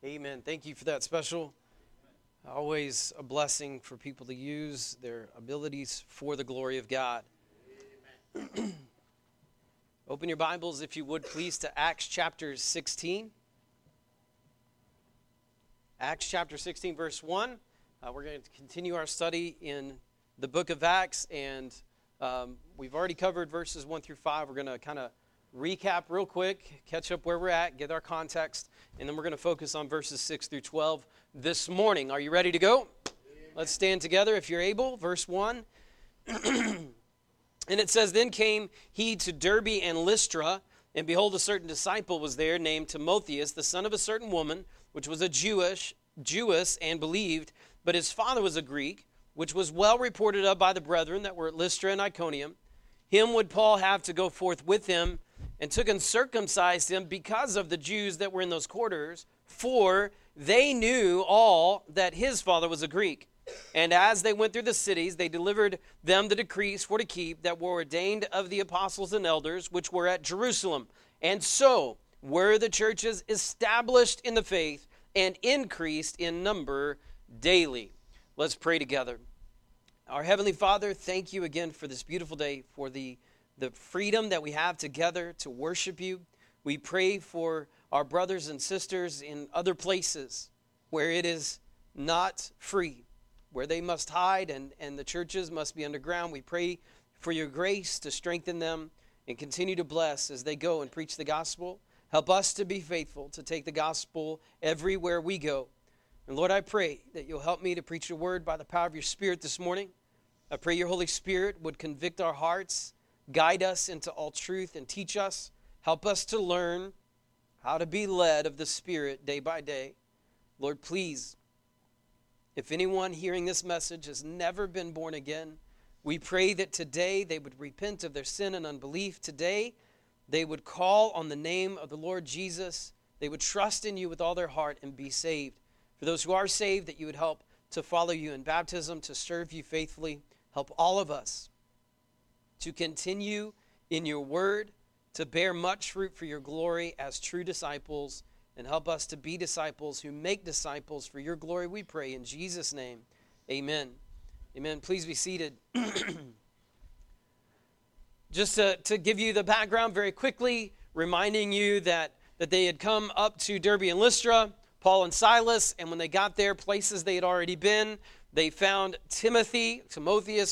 Amen. Thank you for that special. Always a blessing for people to use their abilities for the glory of God. Open your Bibles, if you would, please, to Acts chapter 16. Acts chapter 16, verse 1. We're going to continue our study in the book of Acts, and we've already covered verses 1 through 5. We're going to kind of recap real quick, catch up where we're at, get our context, and then we're going to focus on verses 6 through 12 this morning. Are you ready to go? Amen. Let's stand together if you're able. Verse 1. And it says, Then came he to Derbe and Lystra, and behold, a certain disciple was there named Timotheus, the son of a certain woman, which was a Jewess, and believed, but his father was a Greek, which was well reported of by the brethren that were at Lystra and Iconium. Him would Paul have to go forth with him, and took and circumcised him because of the Jews that were in those quarters, for they knew all that his father was a Greek. And as they went through the cities, they delivered them the decrees for to keep that were ordained of the apostles and elders, which were at Jerusalem. And so were the churches established in the faith and increased in number daily. Let's pray together. Our Heavenly Father, thank you again for this beautiful day, for the freedom that we have together to worship you. We pray for our brothers and sisters in other places where it is not free, where they must hide and the churches must be underground. We pray for your grace to strengthen them and continue to bless as they go and preach the gospel. Help us to be faithful to take the gospel everywhere we go. And Lord, I pray that you'll help me to preach your word by the power of your Spirit this morning. I pray your Holy Spirit would convict our hearts, guide us into all truth, and teach us. Help us to learn how to be led of the Spirit day by day. Lord, please, if anyone hearing this message has never been born again, we pray that today they would repent of their sin and unbelief. Today, they would call on the name of the Lord Jesus. They would trust in you with all their heart and be saved. For those who are saved, that you would help to follow you in baptism, to serve you faithfully. Help all of us to continue in your word, to bear much fruit for your glory as true disciples, and help us to be disciples who make disciples for your glory, we pray in Jesus' name. Amen. Amen. Please be seated. Just to give you the background very quickly, reminding you that they had come up to Derbe and Lystra, Paul and Silas, and when they got there, places they had already been, they found Timotheus,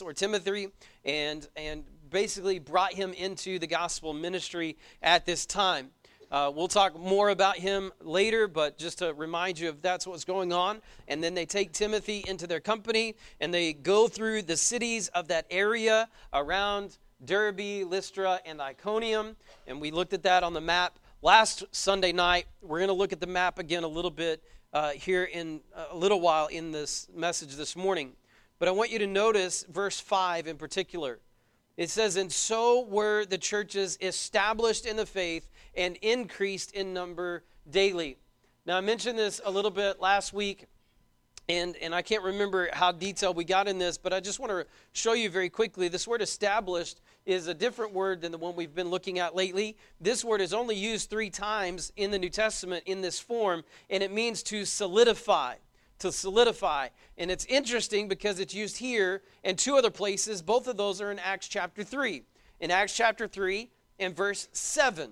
and basically brought him into the gospel ministry at this time. We'll talk more about him later, but just to remind you if that's what's going on. And then they take Timothy into their company, and they go through the cities of that area around Derbe, Lystra, and Iconium. And we looked at that on the map last Sunday night. We're going to look at the map again a little bit here in a little while in this message this morning. But I want you to notice verse 5 in particular. It says, And so were the churches established in the faith and increased in number daily. Now, I mentioned this a little bit last week, and I can't remember how detailed we got in this, but I just want to show you very quickly. This word established is a different word than the one we've been looking at lately. This word is only used 3 times in the New Testament in this form, and it means to solidify. To solidify. And it's interesting because it's used here and 2 other places. Both of those are in Acts chapter 3. In Acts chapter 3 and verse 7,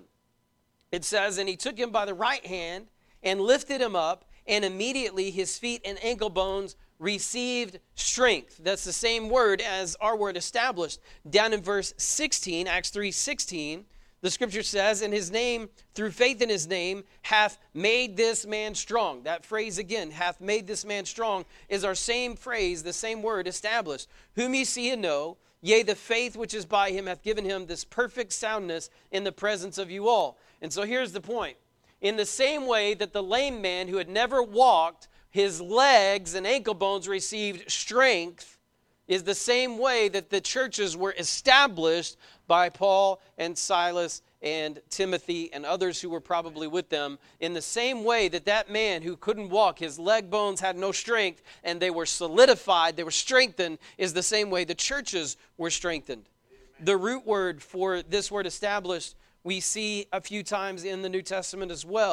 it says, And he took him by the right hand and lifted him up, and immediately his feet and ankle bones received strength. That's the same word as our word established. Down in verse 16, Acts 3:16, the scripture says, And his name, through faith in his name, hath made this man strong. That phrase again, hath made this man strong, is our same phrase, the same word, established. Whom ye see and know, yea, the faith which is by him hath given him this perfect soundness in the presence of you all. And so here's the point. In the same way that the lame man who had never walked, his legs and ankle bones received strength, is the same way that the churches were established by Paul and Silas and Timothy and others who were probably with them. In the same way that that man who couldn't walk, his leg bones had no strength, and they were solidified, they were strengthened, is the same way the churches were strengthened. Amen. The root word for this word established, we see a few times in the New Testament as well.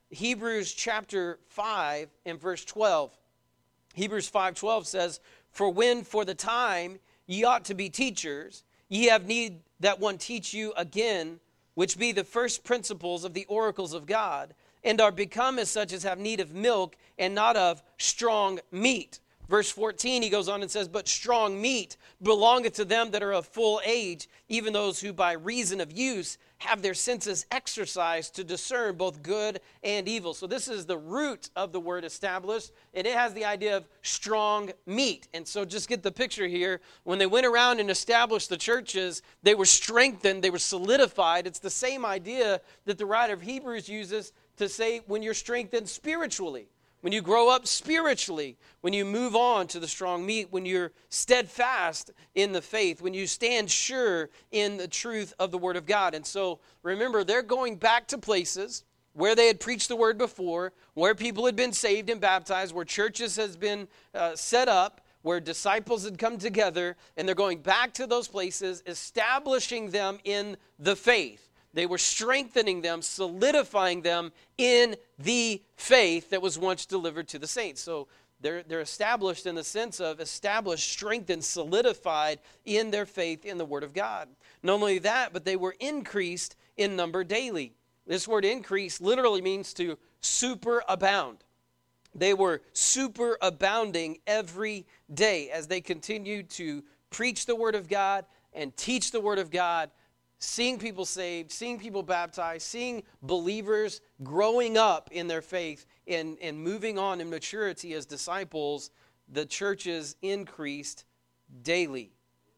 Hebrews chapter 5 and verse 12. Hebrews 5:12 says, "For when for the time ye ought to be teachers, ye have need that one teach you again, which be the first principles of the oracles of God, and are become as such as have need of milk, and not of strong meat." Verse 14, he goes on and says, "But strong meat belongeth to them that are of full age, even those who by reason of use have their senses exercised to discern both good and evil." So this is the root of the word established, and it has the idea of strong meat. And so just get the picture here. When they went around and established the churches, they were strengthened, they were solidified. It's the same idea that the writer of Hebrews uses to say when you're strengthened spiritually. When you grow up spiritually, when you move on to the strong meat, when you're steadfast in the faith, when you stand sure in the truth of the Word of God. And so remember, they're going back to places where they had preached the Word before, where people had been saved and baptized, where churches has been set up, where disciples had come together, and they're going back to those places, establishing them in the faith. They were strengthening them, solidifying them in the faith that was once delivered to the saints. So they're established in the sense of established, strengthened, solidified in their faith in the Word of God. Not only that, but they were increased in number daily. This word increase literally means to superabound. They were superabounding every day as they continued to preach the Word of God and teach the Word of God, seeing people saved, seeing people baptized, seeing believers growing up in their faith and moving on in maturity as disciples. The churches increased daily,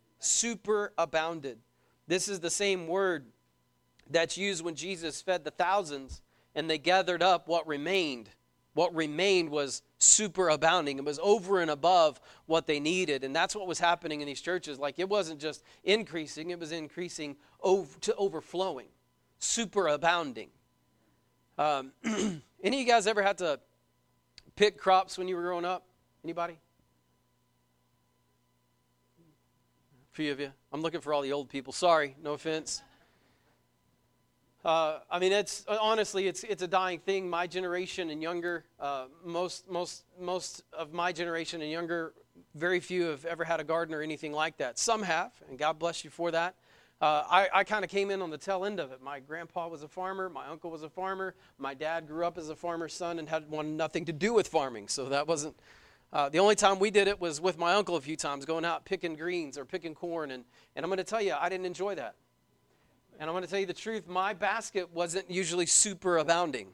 superabounded. This is the same word that's used when Jesus fed the thousands and they gathered up what remained. What remained was superabounding. It was over and above what they needed. And that's what was happening in these churches. Like, it wasn't just increasing, it was increasing to overflowing, superabounding. Any of you guys ever had to pick crops when you were growing up? Anybody? A few of you. I'm looking for all the old people. Sorry, no offense. It's honestly, it's a dying thing. My generation and younger, most of my generation and younger, very few have ever had a garden or anything like that. Some have, and God bless you for that. I kind of came in on the tail end of it. My grandpa was a farmer. My uncle was a farmer. My dad grew up as a farmer's son and had wanted nothing to do with farming. So that wasn't, the only time we did it was with my uncle a few times, going out picking greens or picking corn. And I'm going to tell you, I didn't enjoy that. And I'm going to tell you the truth, my basket wasn't usually super abounding.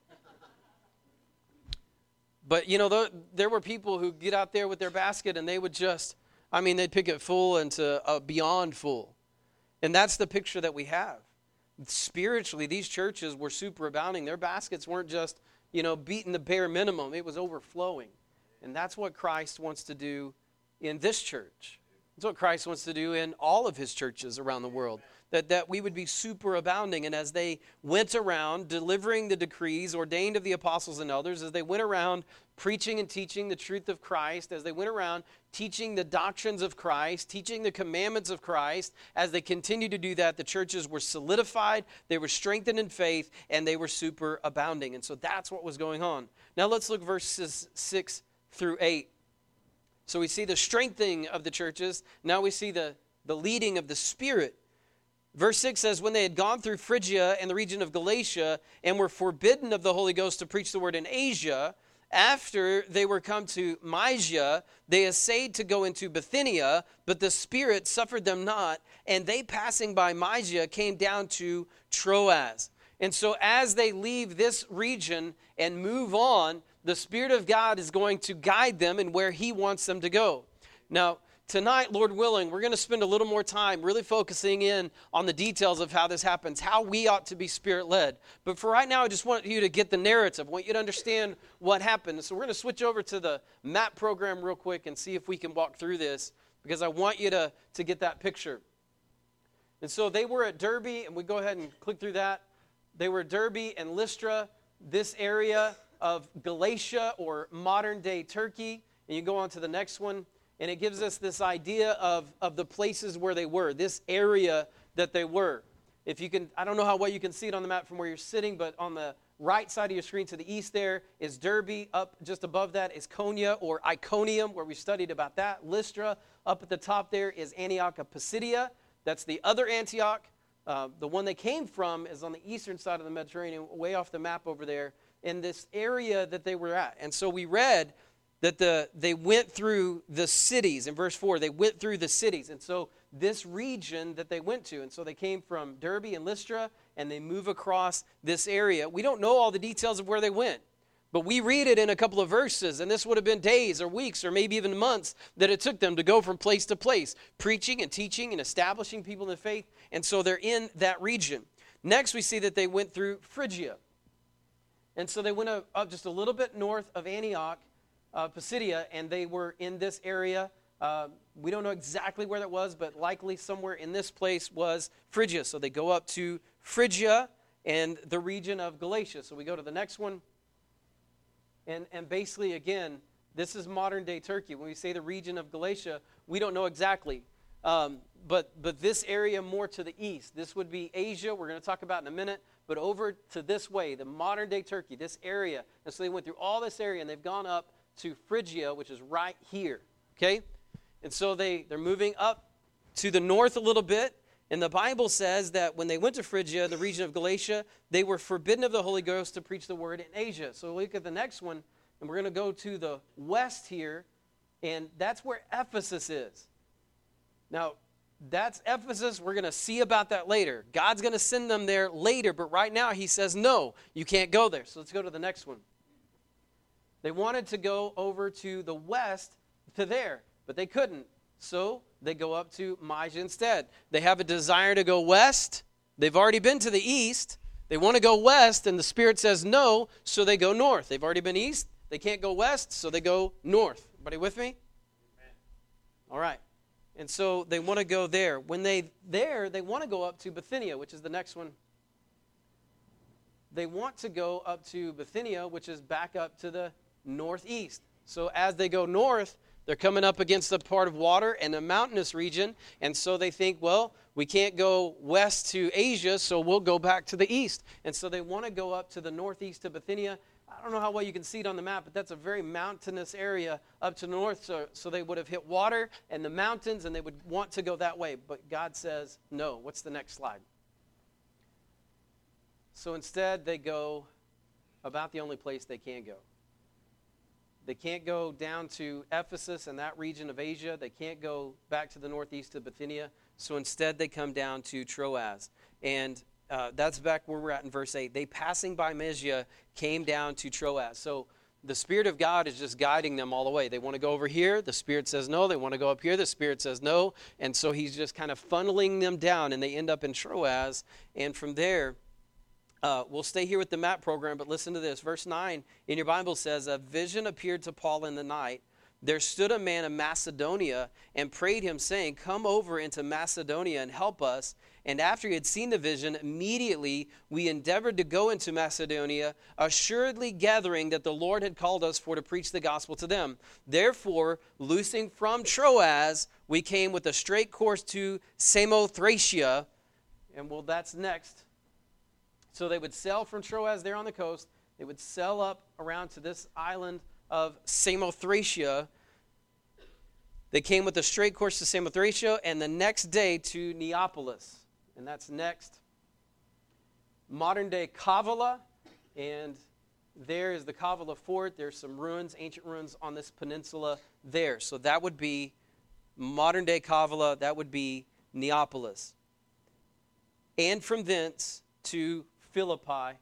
But, there were people who get out there with their basket and they would just, they'd pick it full into beyond full. And that's the picture that we have. Spiritually, these churches were super abounding. Their baskets weren't just, beating the bare minimum. It was overflowing. And that's what Christ wants to do in this church. That's what Christ wants to do in all of his churches around the world. That we would be superabounding. And as they went around delivering the decrees ordained of the apostles and elders, as they went around preaching and teaching the truth of Christ, as they went around teaching the doctrines of Christ, teaching the commandments of Christ, as they continued to do that, the churches were solidified, they were strengthened in faith, and they were superabounding. And so that's what was going on. Now let's look verses 6 through 8. So we see the strengthening of the churches. Now we see the leading of the Spirit. Verse 6 says, when they had gone through Phrygia and the region of Galatia and were forbidden of the Holy Ghost to preach the word in Asia, after they were come to Mysia, they essayed to go into Bithynia, but the Spirit suffered them not, and they passing by Mysia came down to Troas. And so as they leave this region and move on, the Spirit of God is going to guide them in where he wants them to go. Now, tonight, Lord willing, we're going to spend a little more time really focusing in on the details of how this happens, how we ought to be Spirit-led. But for right now, I just want you to get the narrative. I want you to understand what happened. So we're going to switch over to the map program real quick and see if we can walk through this, because I want you to get that picture. And so they were at Derbe, and we go ahead and click through that. They were at Derbe and Lystra, this area of Galatia or modern-day Turkey. And you go on to the next one. And it gives us this idea of the places where they were, this area that they were. If you can, I don't know how well you can see it on the map from where you're sitting, but on the right side of your screen to the east there is Derbe. Up just above that is Konya or Iconium, where we studied about that. Lystra. Up at the top there is Antioch of Pisidia. That's the other Antioch. The one they came from is on the eastern side of the Mediterranean, way off the map over there, in this area that they were at. And so we read that they went through the cities. In verse 4, they went through the cities. And so this region that they went to, and so they came from Derbe and Lystra, and they move across this area. We don't know all the details of where they went, but we read it in a couple of verses, and this would have been days or weeks or maybe even months that it took them to go from place to place, preaching and teaching and establishing people in the faith. And so they're in that region. Next, we see that they went through Phrygia. And so they went up just a little bit north of Antioch, Pisidia, and they were in this area. We don't know exactly where that was, but likely somewhere in this place was Phrygia. So they go up to Phrygia and the region of Galatia. So we go to the next one. And basically, again, this is modern-day Turkey. When we say the region of Galatia, we don't know exactly. But this area more to the east, this would be Asia. We're going to talk about in a minute. But over to this way, the modern-day Turkey, this area. And so they went through all this area, and they've gone up to Phrygia, which is right here. Okay? And so they're moving up to the north a little bit. And the Bible says that when they went to Phrygia, the region of Galatia, they were forbidden of the Holy Ghost to preach the word in Asia. So look at the next one, and we're going to go to the west here, and that's where Ephesus is. Now, that's Ephesus. We're going to see about that later. God's going to send them there later, but right now he says, no, you can't go there. So let's go to the next one. They wanted to go over to the west to there, but they couldn't. So they go up to Mysia instead. They have a desire to go west. They've already been to the east. They want to go west, and the Spirit says no, so they go north. They've already been east. They can't go west, so they go north. Everybody with me? Amen. All right. And so they want to go there. When they want to go up to Bithynia, which is the next one. They want to go up to Bithynia, which is back up to the northeast. So as they go north, they're coming up against a part of water and a mountainous region, and so they think, well, we can't go west to Asia, so we'll go back to the east. And so they want to go up to the northeast to Bithynia. I don't know how well you can see it on the map, but that's a very mountainous area up to the north, so they would have hit water and the mountains, and they would want to go that way. But God says, no. What's the next slide? So instead, they go about the only place they can go. They can't go down to Ephesus and that region of Asia. They can't go back to the northeast to Bithynia. So instead, they come down to Troas. And that's back where we're at in verse 8. They, passing by Mysia, came down to Troas. So the Spirit of God is just guiding them all the way. They want to go over here. The Spirit says no. They want to go up here. The Spirit says no. And so he's just kind of funneling them down, and they end up in Troas. And from there, we'll stay here with the map program, but listen to this. Verse 9 in your Bible says, a vision appeared to Paul in the night. There stood a man of Macedonia and prayed him, saying, come over into Macedonia and help us. And after he had seen the vision, immediately we endeavored to go into Macedonia, assuredly gathering that the Lord had called us for to preach the gospel to them. Therefore, loosing from Troas, we came with a straight course to Samothracia. And well, that's next. So they would sail from Troas there on the coast. They would sail up around to this island of Samothracia. They came with a straight course to Samothracia, and the next day to Neapolis. And that's next. Modern-day Kavala, and there is the Kavala fort. There's some ruins, ancient ruins on this peninsula there. So that would be modern-day Kavala. That would be Neapolis. And from thence to Philippi,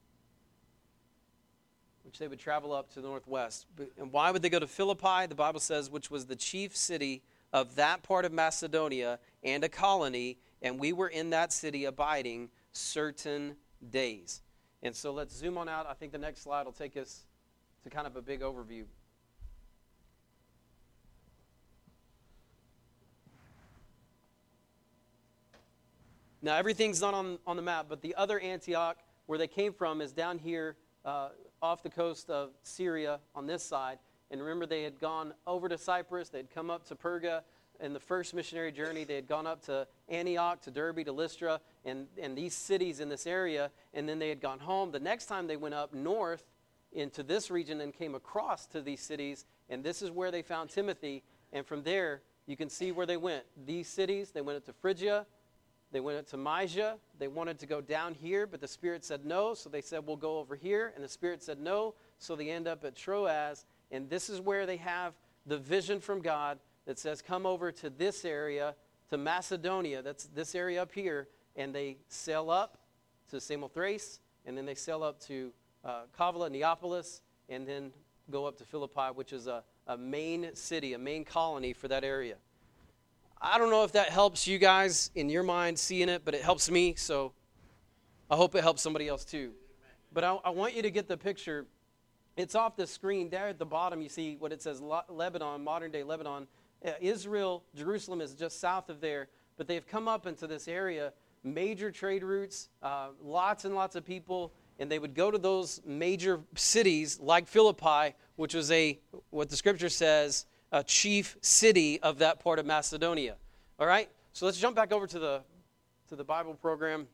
which they would travel up to the northwest. And why would they go to Philippi? The Bible says, which was the chief city of that part of Macedonia and a colony, and we were in that city abiding certain days. And so let's zoom on out. I think the next slide will take us to kind of a big overview. Now, everything's not on the map, but the other Antioch, where they came from, is down here off the coast of Syria on this side. And remember, they had gone over to Cyprus. They'd come up to Perga. in the first missionary journey, they had gone up to Antioch, to Derbe, to Lystra, and these cities in this area, and then they had gone home. The next time they went up north into this region and came across to these cities, and this is where they found Timothy, and from there, you can see where they went. These cities, they went up to Phrygia, they went up to Mysia. They wanted to go down here, but the Spirit said no, so they said, we'll go over here, and the Spirit said no, so they end up at Troas, and this is where they have the vision from God that says, come over to this area, to Macedonia, that's this area up here, and they sail up to Samothrace, and then they sail up to Kavala, Neapolis, and then go up to Philippi, which is a main city, a main colony for that area. I don't know if that helps you guys in your mind seeing it, but it helps me, so I hope it helps somebody else too. But I want you to get the picture. It's off the screen. There at the bottom, you see what it says, Lebanon, modern-day Lebanon. Israel, Jerusalem is just south of there, but they've come up into this area, major trade routes, lots and lots of people, and they would go to those major cities like Philippi, which was what the scripture says, a chief city of that part of Macedonia. All right? So let's jump back over to the Bible program.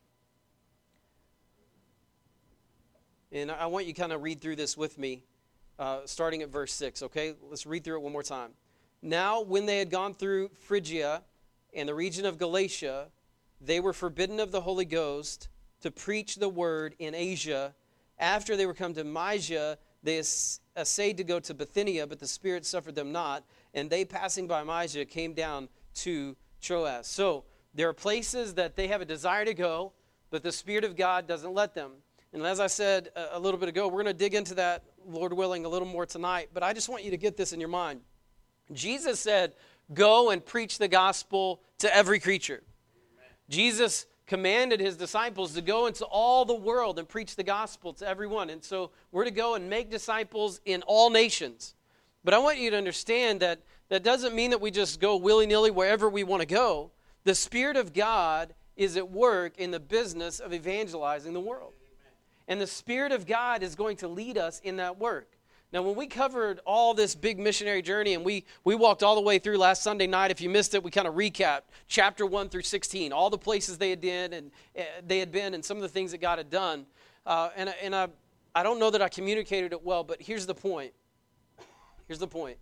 And I want you to kind of read through this with me, starting at verse 6, okay? Let's read through it one more time. Now, when they had gone through Phrygia and the region of Galatia, they were forbidden of the Holy Ghost to preach the word in Asia. After they were come to Mysia, they essayed to go to Bithynia, but the Spirit suffered them not. And they, passing by Mysia, came down to Troas. So there are places that they have a desire to go, but the Spirit of God doesn't let them. And as I said a little bit ago, we're going to dig into that, Lord willing, a little more tonight. But I just want you to get this in your mind. Jesus said, go and preach the gospel to every creature. Amen. Jesus commanded his disciples to go into all the world and preach the gospel to everyone. And so we're to go and make disciples in all nations. But I want you to understand that that doesn't mean that we just go willy-nilly wherever we want to go. The Spirit of God is at work in the business of evangelizing the world. And the Spirit of God is going to lead us in that work. Now, when we covered all this big missionary journey, and we walked all the way through last Sunday night, if you missed it, we kind of recapped chapter 1 through 16, all the places they had been and some of the things that God had done. And I don't know that I communicated it well, but here's the point. Here's the point.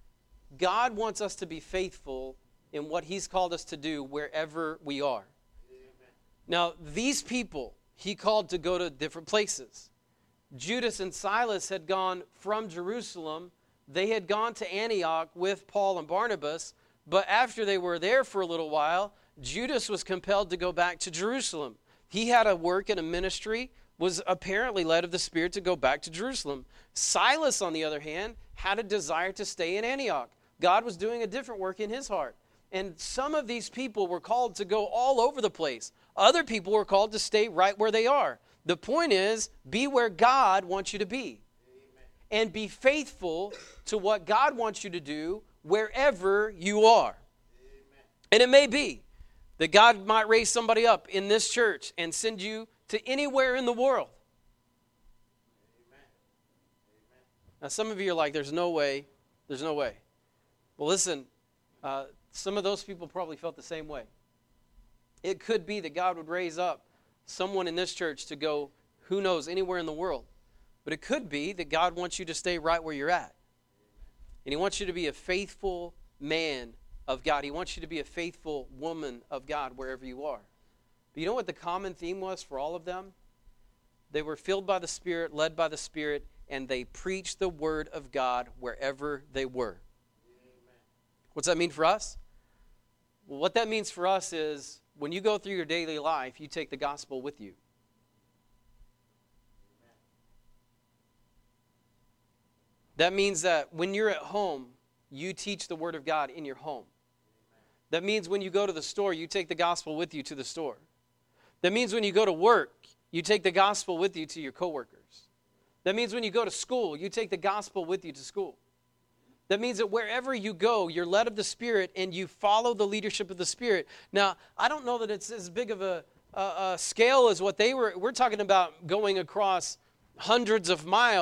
God wants us to be faithful in what he's called us to do wherever we are. Amen. Now, these people he called to go to different places. Judas and Silas had gone from Jerusalem. They had gone to Antioch with Paul and Barnabas, but after they were there for a little while, Judas was compelled to go back to Jerusalem. He had a work and a ministry, was apparently led of the Spirit to go back to Jerusalem. Silas, on the other hand, had a desire to stay in Antioch. God was doing a different work in his heart. And some of these people were called to go all over the place. Other people were called to stay right where they are. The point is, be where God wants you to be. Amen. And be faithful to what God wants you to do wherever you are. Amen. And it may be that God might raise somebody up in this church and send you to anywhere in the world. Amen. Now, some of you are like, there's no way. There's no way. Well, listen, some of those people probably felt the same way. It could be that God would raise up someone in this church to go, who knows, anywhere in the world. But it could be that God wants you to stay right where you're at. And he wants you to be a faithful man of God. He wants you to be a faithful woman of God wherever you are. But you know what the common theme was for all of them? They were filled by the Spirit, led by the Spirit, and they preached the word of God wherever they were. Amen. What's that mean for us? Well, what that means for us is when you go through your daily life, you take the gospel with you. Amen. That means that when you're at home, you teach the word of God in your home. Amen. That means when you go to the store, you take the gospel with you to the store. That means when you go to work, you take the gospel with you to your coworkers. That means when you go to school, you take the gospel with you to school. That means that wherever you go, you're led of the Spirit and you follow the leadership of the Spirit. Now, I don't know that it's as big of a scale as what they were. We're talking about going across hundreds of miles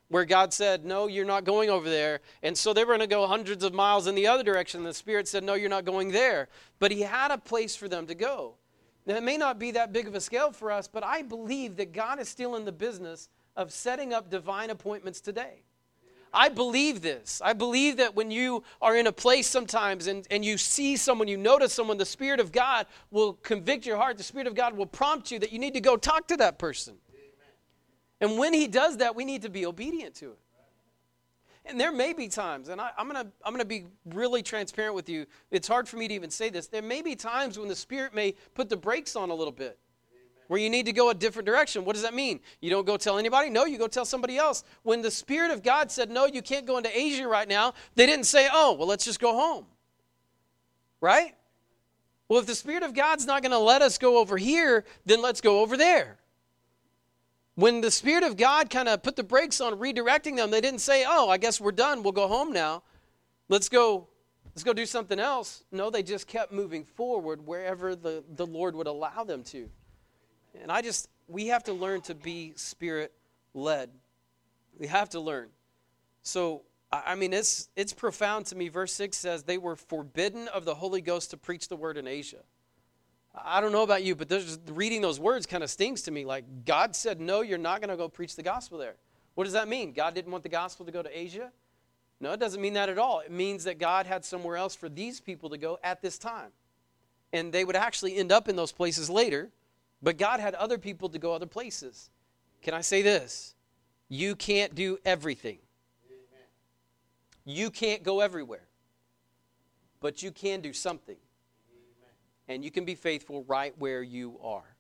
where God said, no, you're not going over there. And so they were going to go hundreds of miles in the other direction. The Spirit said, no, you're not going there. But he had a place for them to go. Now, it may not be that big of a scale for us, but I believe that God is still in the business of setting up divine appointments today. I believe this. I believe that when you are in a place sometimes and you see someone, you notice someone, the Spirit of God will convict your heart. The Spirit of God will prompt you that you need to go talk to that person. And when he does that, we need to be obedient to it. And there may be times, and I'm gonna be really transparent with you. It's hard for me to even say this. There may be times when the Spirit may put the brakes on a little bit, where you need to go a different direction. What does that mean? You don't go tell anybody? No, you go tell somebody else. When the Spirit of God said, no, you can't go into Asia right now, they didn't say, oh, well, let's just go home. Right? Well, if the Spirit of God's not going to let us go over here, then let's go over there. When the Spirit of God kind of put the brakes on redirecting them, they didn't say, oh, I guess we're done. We'll go home now. Let's go do something else. No, they just kept moving forward wherever the Lord would allow them to. And we have to learn to be Spirit-led. We have to learn. So, I mean, it's profound to me. Verse 6 says, they were forbidden of the Holy Ghost to preach the word in Asia. I don't know about you, but reading those words kind of stings to me. Like, God said, no, you're not going to go preach the gospel there. What does that mean? God didn't want the gospel to go to Asia? No, it doesn't mean that at all. It means that God had somewhere else for these people to go at this time. And they would actually end up in those places later. But God had other people to go other places. Can I say this? You can't do everything. Amen. You can't go everywhere. But you can do something. Amen. And you can be faithful right where you are. Amen.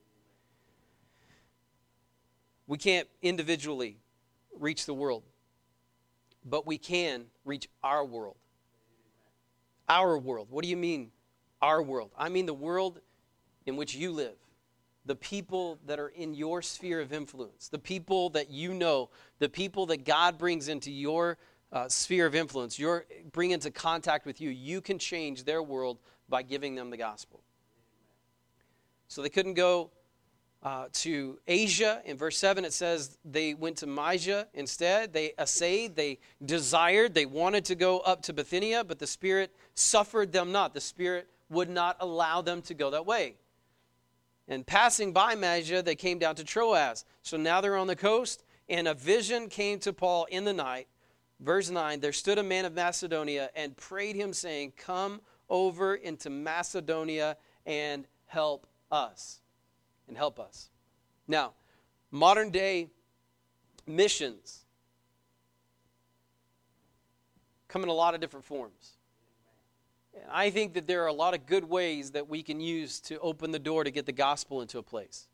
We can't individually reach the world. But we can reach our world. Amen. Our world. What do you mean, our world? I mean the world in which you live. The people that are in your sphere of influence, the people that you know, the people that God brings into your sphere of influence, bring into contact with you, you can change their world by giving them the gospel. So they couldn't go to Asia. In verse 7 it says they went to Mysia instead. They essayed, they desired, they wanted to go up to Bithynia, but the Spirit suffered them not. The Spirit would not allow them to go that way. And passing by Mysia, they came down to Troas. So now they're on the coast, and a vision came to Paul in the night. Verse 9, there stood a man of Macedonia and prayed him, saying, come over into Macedonia and help us. And help us. Now, modern day missions come in a lot of different forms. And I think that there are a lot of good ways that we can use to open the door to get the gospel into a place.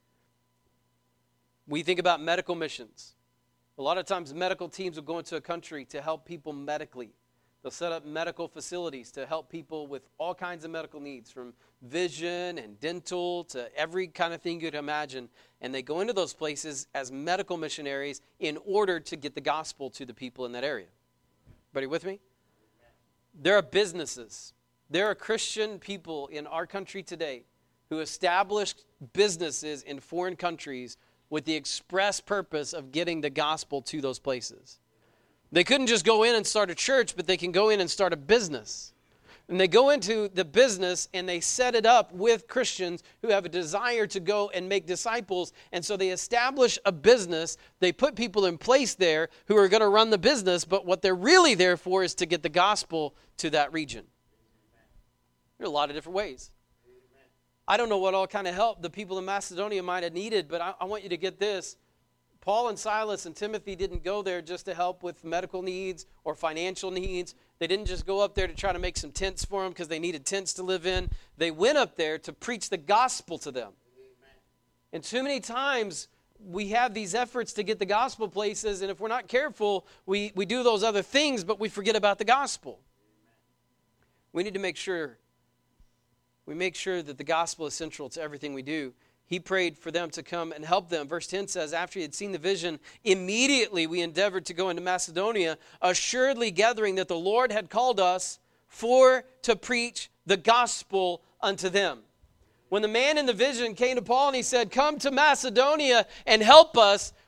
We think about medical missions. A lot of times medical teams will go into a country to help people medically. They'll set up medical facilities to help people with all kinds of medical needs, from vision and dental to every kind of thing you'd imagine. And they go into those places as medical missionaries in order to get the gospel to the people in that area. Everybody with me? There are businesses. There are Christian people in our country today who established businesses in foreign countries with the express purpose of getting the gospel to those places. They couldn't just go in and start a church, but they can go in and start a business. And they go into the business and they set it up with Christians who have a desire to go and make disciples. And so they establish a business. They put people in place there who are going to run the business, but what they're really there for is to get the gospel to that region. There are a lot of different ways. I don't know what all kind of help the people in Macedonia might have needed, but I want you to get this. Paul and Silas and Timothy didn't go there just to help with medical needs or financial needs. They didn't just go up there to try to make some tents for them because they needed tents to live in. They went up there to preach the gospel to them. Amen. And too many times we have these efforts to get the gospel places, and if we're not careful, we do those other things, but we forget about the gospel. Amen. We need to make sure that the gospel is central to everything we do. He prayed for them to come and help them. Verse 10 says, after he had seen the vision, immediately we endeavored to go into Macedonia, assuredly gathering that the Lord had called us to preach the gospel unto them. When the man in the vision came to Paul and he said, come to Macedonia and help us,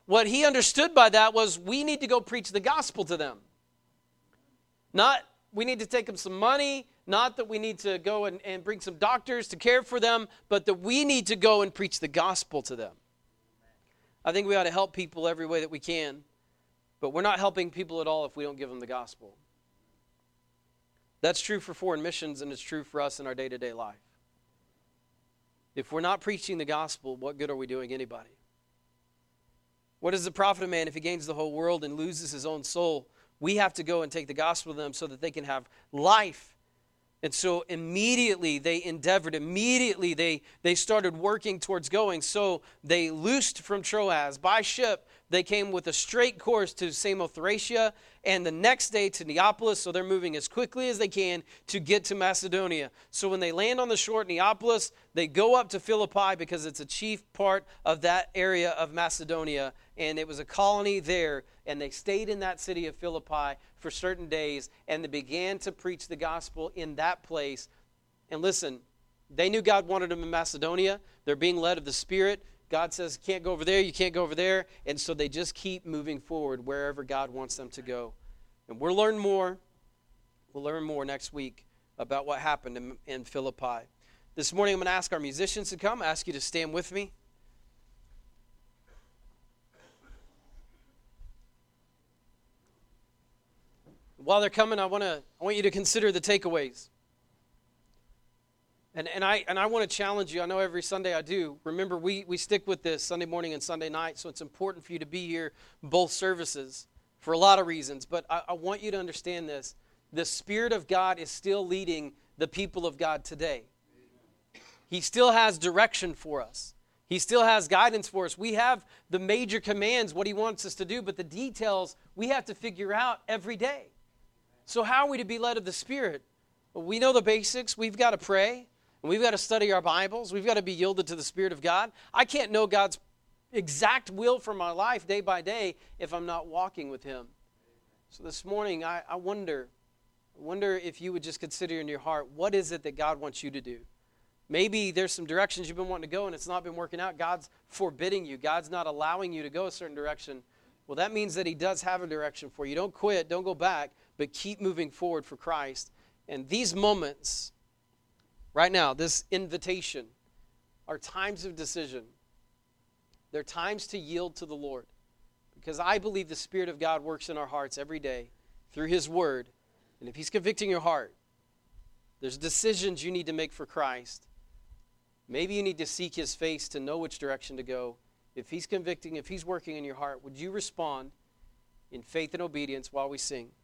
what he understood by that was we need to go preach the gospel to them. Not we need to take them some money, not that we need to go and bring some doctors to care for them, but that we need to go and preach the gospel to them. I think we ought to help people every way that we can, but we're not helping people at all if we don't give them the gospel. That's true for foreign missions, and it's true for us in our day-to-day life. If we're not preaching the gospel, what good are we doing anybody? What is the profit of man if he gains the whole world and loses his own soul? We have to go and take the gospel to them so that they can have life. And so immediately they endeavored, immediately they started working towards going. So they loosed from Troas by ship. They came with a straight course to Samothracia and the next day to Neapolis. So they're moving as quickly as they can to get to Macedonia. So when they land on the shore at Neapolis, they go up to Philippi because it's a chief part of that area of Macedonia. And it was a colony there. And they stayed in that city of Philippi for certain days. And they began to preach the gospel in that place. And listen, they knew God wanted them in Macedonia. They're being led of the Spirit. God says, you can't go over there, you can't go over there. And so they just keep moving forward wherever God wants them to go. And we'll learn more next week about what happened in Philippi. This morning I'm going to ask our musicians to come. I ask you to stand with me. While they're coming, I want you to consider the takeaways. And I want to challenge you. I know every Sunday I do. Remember, we stick with this Sunday morning and Sunday night, so it's important for you to be here both services for a lot of reasons. But I want you to understand this. The Spirit of God is still leading the people of God today. He still has direction for us. He still has guidance for us. We have the major commands, what He wants us to do, but the details we have to figure out every day. So how are we to be led of the Spirit? Well, we know the basics. We've got to pray. And we've got to study our Bibles. We've got to be yielded to the Spirit of God. I can't know God's exact will for my life day by day if I'm not walking with Him. So this morning, I wonder if you would just consider in your heart, what is it that God wants you to do? Maybe there's some directions you've been wanting to go and it's not been working out. God's forbidding you. God's not allowing you to go a certain direction. Well, that means that He does have a direction for you. Don't quit. Don't go back, but keep moving forward for Christ. And these moments right now, this invitation, are times of decision. They're times to yield to the Lord. Because I believe the Spirit of God works in our hearts every day through His Word. And if He's convicting your heart, there's decisions you need to make for Christ. Maybe you need to seek His face to know which direction to go. If He's convicting, if He's working in your heart, would you respond in faith and obedience while we sing?